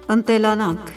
Ընտելանանք։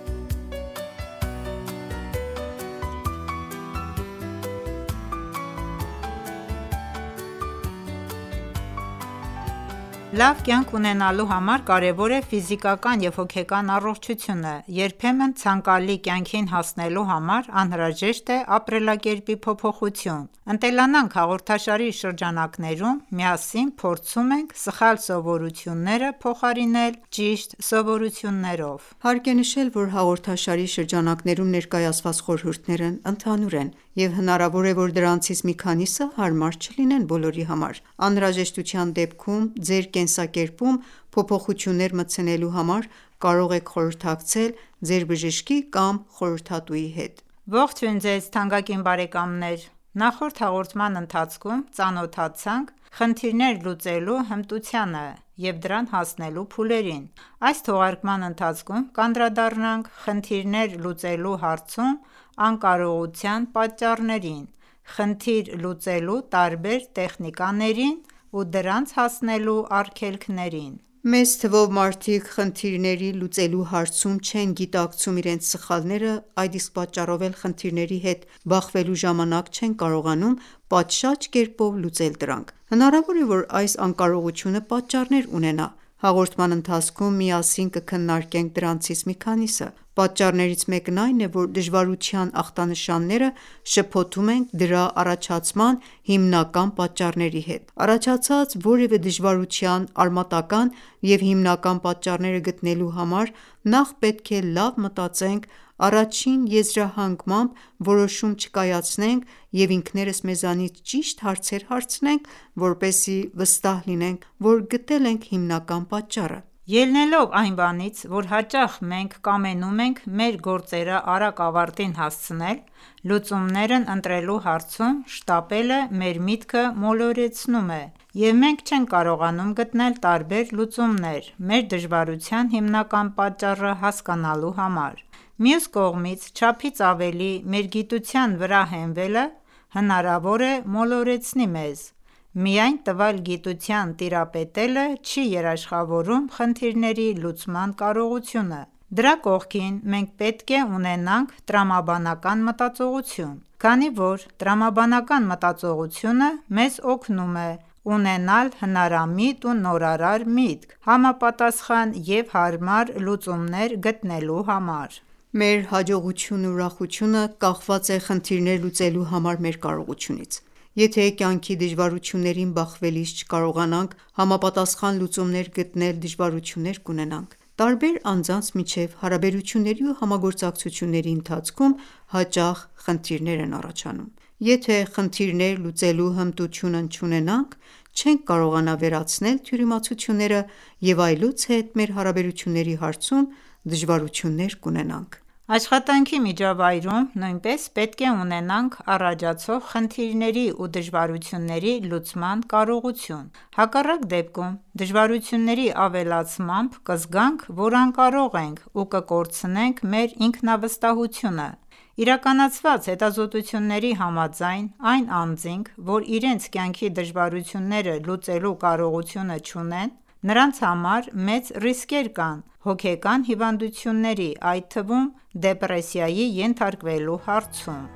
Լավ կյանք ունենալու համար կարևոր է ֆիզիկական և հոգեկան առողջությունը։ Երբեմն ցանկալի կյանքին հասնելու համար անհրաժեշտ է ապրելակերպի փոփոխություն։ «Ընտելանանք» հաղորդաշարի շրջանակներում միասին փորձում ենք սխալ սովորությունները փոխարինել ճիշտ սովորություններով։ Հարկ է նշել, որ հաղորդաշարի շրջանակներում ներկայացված խորհուրդներն ընդհանուր են, և հնարավոր է, որ դրանցից մի քանիսը հարմար չլինեն բոլորի համար։ Անհրաժեշտության դեպքում ձեր կենսակերպում փոփոխություններ մտցնելու համար կարող եք խորհրդակցել ձեր բժշկի կամ խորհրդատուի հետ։ Ողջույն ձեզ թանկագին բարեկամներ: Նախորդ հաղորդման ընթացքում ծանոթացանք խնդիրներ լուծելու հմտությանը և դրան հասնելու փուլերին։ Այս թողարկման ընթացքում կանդրադառնանք խնդիրներ լուծելու հարցում անկարողության պատճառներին, խնդիր լուծելու տարբեր տեխնիկաներին ու դրանց հասնելու արգելքներին։ Մեծ թվով մարդիկ խնդիրների լուծելու հարցում չեն գիտակցում իրենց սխալները, այդ իսկ պատճառով էլ խնդիրների հետ բախվելու ժամանակ չեն կարողանում պատշաճ կերպով լուծել դրանք։ Հնարավոր է, որ այս անկարողությունը պատճառներ ունենա։ Հաղորդման ընթացքում միասին կքննարկենք դրանցից մի քանիսը։ Պատճառներից մեկն այն է, որ դժվարության ախտանշանները շփոթում ենք դրա առաջացման հիմնական պատճառների հետ։ Առաջացած որևէ դժվարության արմատական և հիմնական պատճառները գտնելու համար նախ պետք է լավ մտածենք, առաջին եզրահանգմամբ որոշում չկայացնենք և ինքներս մեզանից ճիշտ հարցեր հարցնենք, որպեսզի վստահ լինենք, որ գտել ենք հիմնական պատճառը։ Ելնելով այն բանից, որ հաճախ մենք կամենում ենք մեր գործերը արագ ավարտին հասցնել, լուծումներն ընտրելու հարցում շտապելը մեր միտքը մոլորեցնում է, և մենք չենք կարողանում գտնել տարբեր լուծումներ մեր դժվարության հիմնական պատճառը հասկանալու համար։ Մյուս կողմից, չափից ավելի մեր գիտության վրա հենվելը հնարավոր է մոլորեցնի մեզ։ Միայն տվյալ գիտության տիրապետելը չի երաշխավորում խնդիրների լուծման կարողությունը։ Դրա կողքին, մենք պետք է ունենանք տրամաբանական մտածողություն, քանի որ տրամաբանական մտածողությունը մեզ օգնում է ունենալ հնարամիտ ու նորարար միտք, համապատասխան և հարմար լուծումներ գտնելու համար։ Մեր հաջողությունն ու ուրախությունը կախված է խնդիրներ լուծելու համար մեր կարողությունից։ Եթե կյանքի դժվարություններին բախվելիս չկարողանանք համապատասխան լուծումներ գտնել, դժվարություններ կունենանք։ Տարբեր անձանց միջև հարաբերությունների ու համագործակցությունների ընթացքում հաճախ խնդիրներ են առաջանում։ Եթե խնդիրներ լուծելու հմտությունն չունենանք, չենք կարողանա վերացնել թյուրիմացությունները և այլոց հետ մեր հարաբերությունների հարցում դժվարություններ կունենանք։ Աշխատանքի միջավայրում նույնպես պետք է ունենանք առաջացող խնդիրների ու դժվարությունների լուծման կարողություն։ Հակառակ դեպքում դժվարությունների ավելացմամբ կզգանք, որ անկարող ենք ու կկորցնենք մեր ինքնավստահությունը։ Իրականացված հետազոտությունների համաձայն, այն անձինք, որ իրենց կյանքի դժվարությունները լուծելու կարողությունը չունեն, նրանց համար մեծ ռիսկեր կան հոգեկան հիվանդությունների, այդ թվում դեպրեսիայի ենթարկվելու հարցում։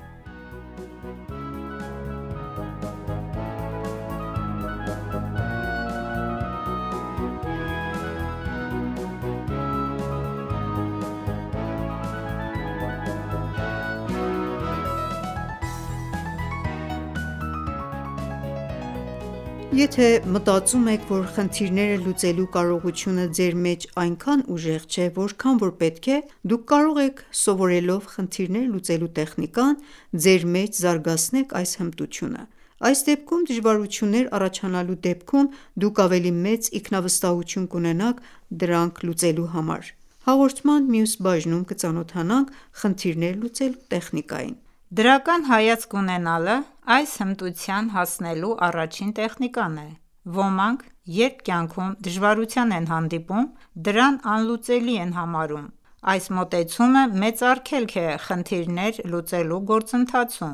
Եթե մտածում եք, որ խնդիրները լուծելու կարողությունը ձեր մեջ այնքան ուժեղ չէ, որքան որ պետք է, դուք կարող եք սովորելով խնդիրներ լուծելու տեխնիկան, ձեր մեջ զարգացնել այս հմտությունը։ Այս դեպքում դժվարություններ առաջանալու դեպքում դուք ավելի մեծ ինքնավստահություն կունենաք դրանք լուծելու համար։ Հաղորդման մյուս բաժնում կծանոթանանք խնդիրներ լուծելու տեխնիկային։ Դրական հայացք ունենալը այս հմտության հասնելու առաջին տեխնիկան է։ Ոմանք, երբ կյանքում դժվարության են հանդիպում, դրան անլուծելի են համարում։ Այս մոտեցումը մեծ արգելք է խնդիրներ լուծելու գործընթացում։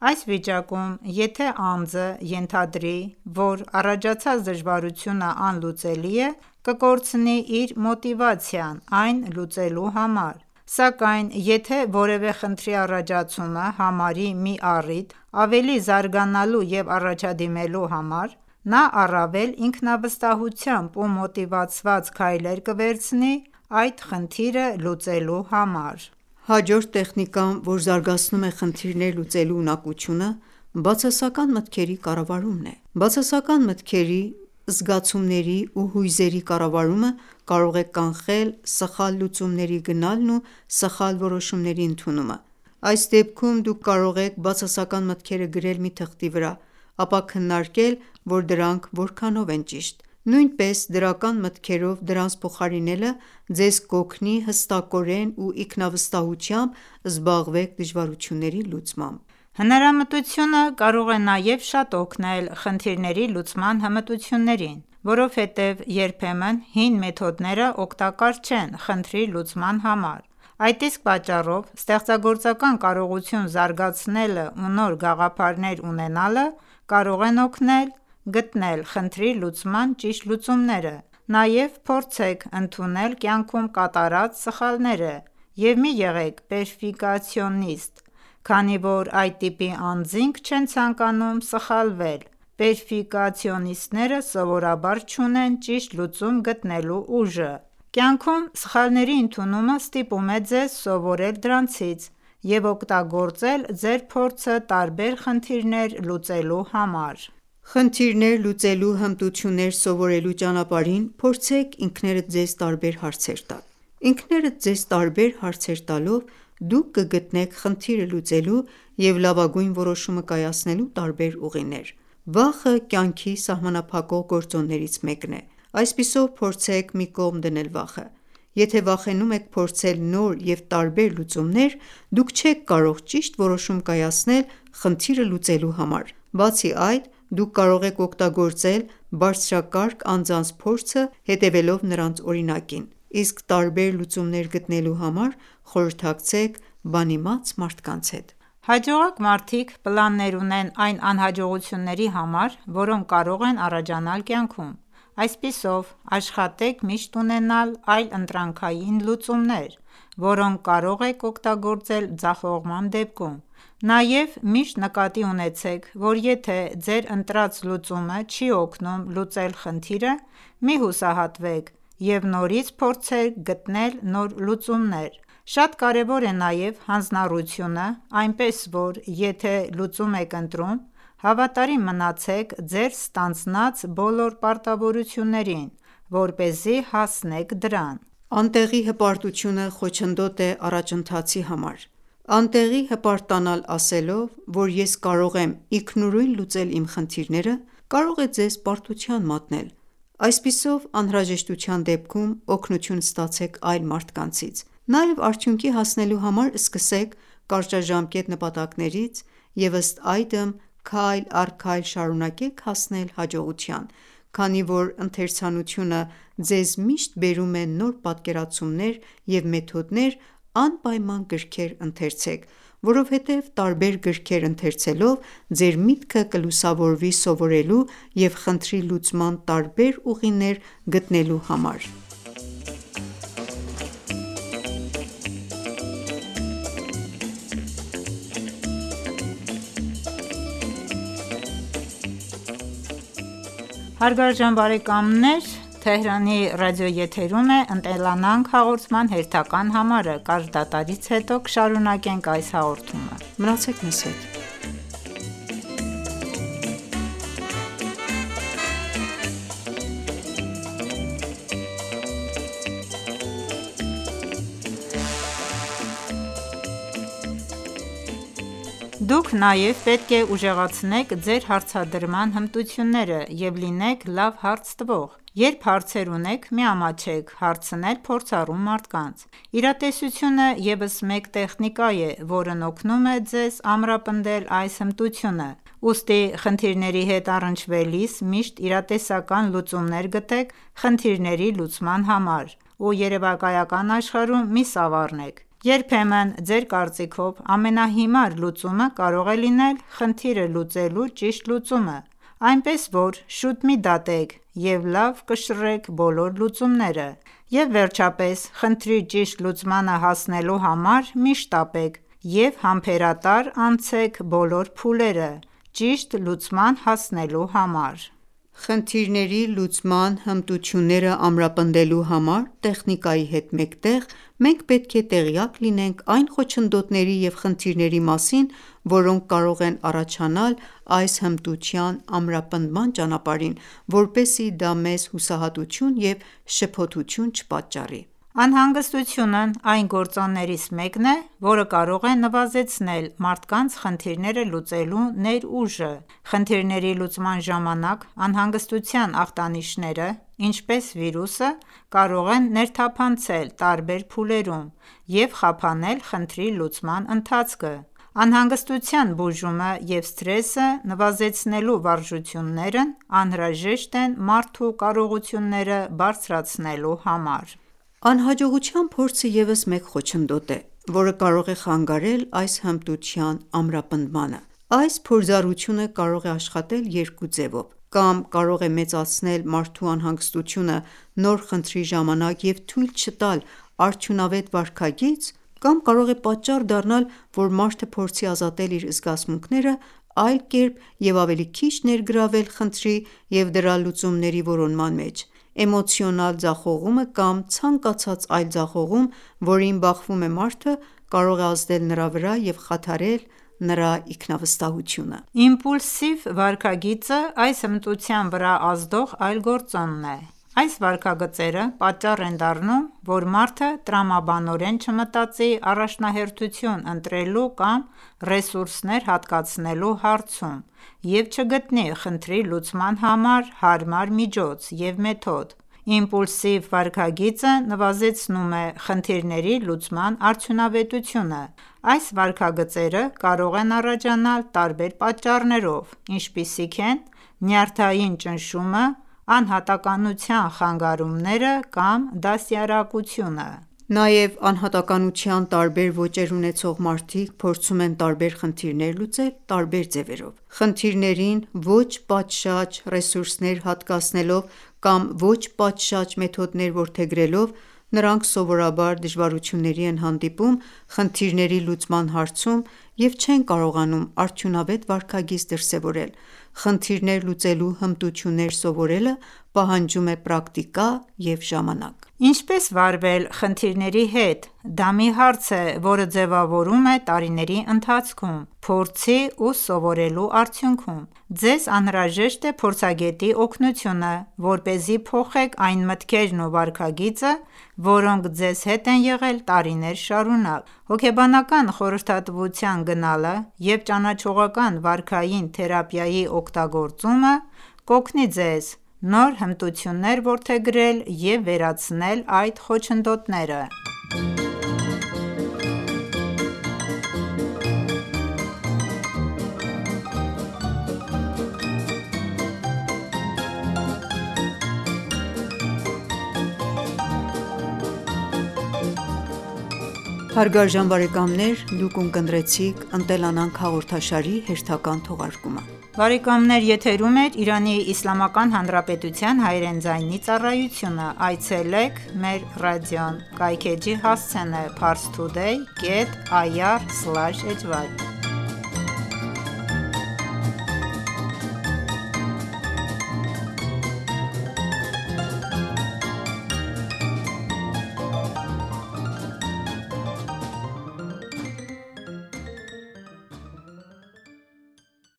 Այս վիճակում, եթե անձը ենթադրի, որ առաջացած դժվարությունը անլուծելի է, կկորցնի իր մոտիվացիան այն լուծելու համար: Սակայն եթե որևէ խնդրի առաջացումը համարի մի առիթ ավելի զարգանալու և առաջադիմելու համար, նա առավել ինքնավստահությամբ ու մոտիվացված քայլեր կվերցնի այդ խնդիրը լուծելու համար: Հաջորդ տեխնիկան, որ զարգացնում է խնդիրներ լուծելու ունակությունը, բացասական մտքերի կառավարումն է: Բացասական մտքերի, զգացումների ու հույզերի կառավարումը կարող է կանխել սխալ լուծումների գնալն ու սխալ որոշումների ընդունումը: Այս դեպքում դուք կարող եք բացասական մտքերը գրել մի թղթի վրա, ապա քննարկել, որ դրանք որքանով են ճիշտ: Նույնպես դրական մտքերով դրանց փոխարինելը ձեզ կօգնի հստակորեն ու ինքնավստահությամբ զբաղվեք դժվարությունների լուծմամբ: Հնարամտությունը կարող է նաև շատ օգնել խնդիրների լուծման հմտություններին, որովհետև երբեմն հին մեթոդները օգտակար չեն խնդրի լուծման համար: Այդ իսկ պատճառով ստեղծագործական կարողություն զարգացնելը ու նոր գաղափարներ ունենալը կարող են օգնել գտնել խնդրի լուծման ճիշտ լուծումները: Նաև փորձեք ընդունել կյանքում կատարած սխալները և մի եղեք պերֆեկցիոնիստ, քանի որ այդ տիպի անձինք չեն ցանկանում սխալվել: Պերֆեկցիոնիստները սովորաբար չունեն ճիշտ լուծում գտնելու ուժը: Կյանքում սխալների ընդունումը ստիպում է ձեզ սովորել դրանցից և օգտագործել ձեր փորձը տարբեր խնդիրներ լուծելու համար: Խնդիրներ լուծելու հմտություններ սովորելու ճանապարհին փորձեք ինքներդ ձեզ տարբեր հարցեր տալ: Ինքներդ ձեզ տարբեր հարցեր տալով դուք կգտնեք խնդիրը լուծելու և լավագույն որոշումը կայացնելու տարբեր ուղիներ: Վախը կյանքի սահմանափակող գործոններից մեկն է: Այսպիսով փորձեք մի կողմ դնել վախը: Եթե վախենում եք փորձել նոր և տարբեր լուծումներ, դուք չեք կարող ճիշտ որոշում կայացնել խնդիրը լուծելու համար: Բացի այդ, դուք կարող եք օգտագործել բարձրակարգ անձանց փորձը հետևելով նրանց օրինակին: Իսկ տարբեր լուծումներ գտնելու համար խորհրդակցեք բանիմաց մարդկանց հետ: Հաջողակ մարդիկ պլաններ ունեն այն անհաջողությունների համար, որոնք կարող են առաջանալ կյանքում: Այսպիսով, աշխատեք միշտ ունենալ այլընտրանքային լուծումներ, որոնք կարող եք օգտագործել ձախողման դեպքում: Նաև միշտ նկատի ունեցեք, որ եթե ձեր ընտրած լուծումը չի օգնում լուծել խնդիրը, մի հուսահատվեք և նորից փորձեք գտնել նոր լուծումներ: Շատ կարևոր է նաև հանձնառությունը, այնպես որ եթե լուծում եք ընտրում, հավատարիմ մնացեք ձեր ստանձնած բոլոր պարտավորություններին, որպեսզի հասնեք դրան: Անտեղի հպարտությունը խոչընդոտ է առաջընթացի համար: Անտեղի հպարտանալ ասելով, որ ես կարող եմ ինքնուրույն լուծել իմ խնդիրները, կարող է ձեզ պարտության մատնել: Այսպիսով անհրաժեշտության դեպքում օգնություն ստացեք այլ մարդկանցից: Նաև արդյունքի հասնելու համար սկսեք կարճաժամկետ նպատակներից և ըստ այդմ քայլ առ քայլ շարունակեք հասնել հաջողության: Քանի որ ընթերցանությունը ձեզ միշտ բերում է նոր պատկերացումներ և մեթոդներ, անպայման գրքեր ընթերցեք, որովհետև տարբեր գրքեր ընթերցելով ձեր միտքը կլուսավորվի սովորելու և խնդրի լուծման տարբեր ուղիներ գտնելու համար: Հարգարժան բարեկամներ «Ընտելանանք» հաղորդման հերթական համարը կարճ դադարից հետո կշարունակենք այս հաղորդումը: Մնացեք մեզ հետ: Դուք նաև պետք է ուժեղացնեք ձեր հարցադրման հմտությունները և լինեք լավ հարց տվող: Երբ հարցեր ունեք, մի ամաչեք հարցնել փորձառու մարդկանց: Իրատեսությունը ևս մեկ տեխնիկա է, որն օգնում է ձեզ ամրապնդել այս հմտությունը: Ուստի խնդիրների հետ առնչվելիս միշտ իրատեսական լուծումներ գտեք խնդիրների լուծման համար ու երևակայական աշխարհում մի սավառնեք: Երբեմն ձեր կարծիքով ամենահիմար լուծումը կարող է լինել խնդիրը լուծելու ճիշտ լուծումը, այնպես որ շուտ մի դատեք և լավ կշռեք բոլոր լուծումները: Եվ վերջապես, խնդրի ճիշտ լուծմանը հասնելու համար մի շտապեք և համբերատար անցեք բոլոր փուլերը՝ ճիշտ լուծման հասնելու համար: Խնդիրների լուծման հմտությունները ամրապնդելու համար տեխնիկայի հետ մեկտեղ, մենք պետք է տեղյակ լինենք այն խոչընդոտների և խնդիրների մասին, որոնք կարող են առաջանալ այս հմտության ամրապնդման ճանապարհին, որպեսզի դա մեզ հուսահատություն և շփոթություն չպատճառի: Անհանգստությունն այն գործոններից մեկն է, որը կարող է նվազեցնել մարդկանց խնդիրները լուծելու ներուժը: Խնդիրների լուծման ժամանակ անհանգստության ախտանիշները, ինչպես վիրուսը, կարող են ներթափանցել տարբեր փուլերում և խափանել խնդրի լուծման ընթացքը: Անհանգստության բուժումը և սթրեսը նվազեցնելու վարժություններն անհրաժեշտ են մարդու կարողությունները բարձրացնելու համար: Անհաջողության փորձը ևս մեկ խոչընդոտ է, որը կարող է խանգարել այս հմտության ամրապնդմանը: Այս փորձառությունը կարող է աշխատել երկու ձևով: Կամ կարող է մեծացնել մարդու անհանգստությունը նոր խնդրի ժամանակ և թույլ չտալ արդյունավետ վարքագիծ, կամ կարող է պատճառ դառնալ, որ մարդը փորձի ազատել իր զգացմունքները այլ կերպ և ավելի քիչ ներգրավել խնդրի և դրա լուծումների որոնման մեջ: Էմոցիոնալ ձախողումը կամ ցանկացած այլ ձախողում, որին բախվում է մարդը, կարող է ազդել նրա վրա և խաթարել նրա ինքնավստահությունը: Իմպուլսիվ վարքագիծը այս հմտության վրա ազդող այլ գործոնն է: Այս վարքագծերը պատճառ են դառնում, որ մարդը տրամաբանորեն չմտածի առաջնահերթություն ընտրելու կամ ռեսուրսներ հատկացնելու հարցում և չգտնի խնդրի լուծման համար հարմար միջոց և մեթոդ: Իմպուլսիվ վարքագիծը նվազեցնում է խնդիրների լուծման արդյունավետությունը: Այս վարքագծերը կարող են առաջանալ տարբեր պատճառներով, ինչպիսիք են նյարդային ճնշումը, անհատականության խանգարումները կամ դաստիարակությունը: Նաև անհատականության տարբեր ոճեր ունեցող մարդիկ փորձում են տարբեր խնդիրներ լուծել տարբեր ձևերով: Խնդիրներին ոչ պատշաճ ռեսուրսներ հատկացնելով կամ ոչ պատշաճ մեթոդներ որդեգրելով, նրանք սովորաբար դժվարությունների են հանդիպում խնդիրների լուծման հարցում և չեն կարողանում արդյունավետ վարքագիծ դրսևորել: Խնդիրներ լուծելու հմտություններ սովորելը պահանջում է պրակտիկա և ժամանակ: Ինչպես վարվել խնդիրների հետ: Դա մի հարց է, որը ձևավորվում է տարիների ընթացքում, փորձի ու սովորելու արդյունքում: Ձեզ անհրաժեշտ է փորձագետի օգնությունը, որպեսզի փոխեք այն մտքերն ու վարքագիծը, որոնք ձեզ հետ են եղել տարիներ շարունակ: Հոգեբանական խորհրդատվության գնալը և ճանաչողական վարքային թերապիայի օգտագործումը կօգնի ձեզ նոր հմտություններ որդեգրել և վերացնել այդ խոչընդոտները: Հարգարժան բարեկամներ դուք ունկնդրեցիք «Ընտելանանք» հաղորդաշարի հերթական թողարկումը: Եթերում է Իրանի Հանրապետության հայերեն ձայնի ծառայությունը: Այցելեք մեր ռադիոն: Կայքէջի հասցեն է parstoday.ir/hy